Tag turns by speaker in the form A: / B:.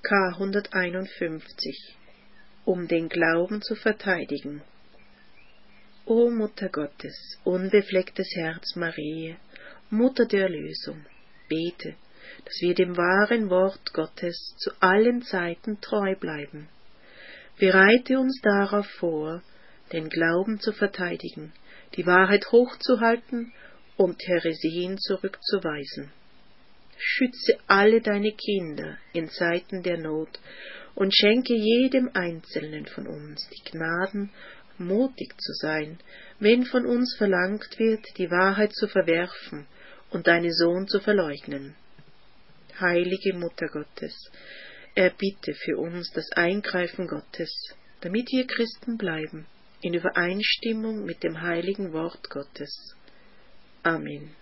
A: K. 151 Um den Glauben zu verteidigen. O Mutter Gottes, unbeflecktes Herz Marie, Mutter der Erlösung, bete, dass wir dem wahren Wort Gottes zu allen Zeiten treu bleiben. Bereite uns darauf vor, den Glauben zu verteidigen, die Wahrheit hochzuhalten und Häresien zurückzuweisen. Schütze alle deine Kinder in Zeiten der Not und schenke jedem Einzelnen von uns die Gnaden, mutig zu sein, wenn von uns verlangt wird, die Wahrheit zu verwerfen und deinen Sohn zu verleugnen. Heilige Mutter Gottes, erbitte für uns das Eingreifen Gottes, damit wir Christen bleiben, in Übereinstimmung mit dem heiligen Wort Gottes. Amen.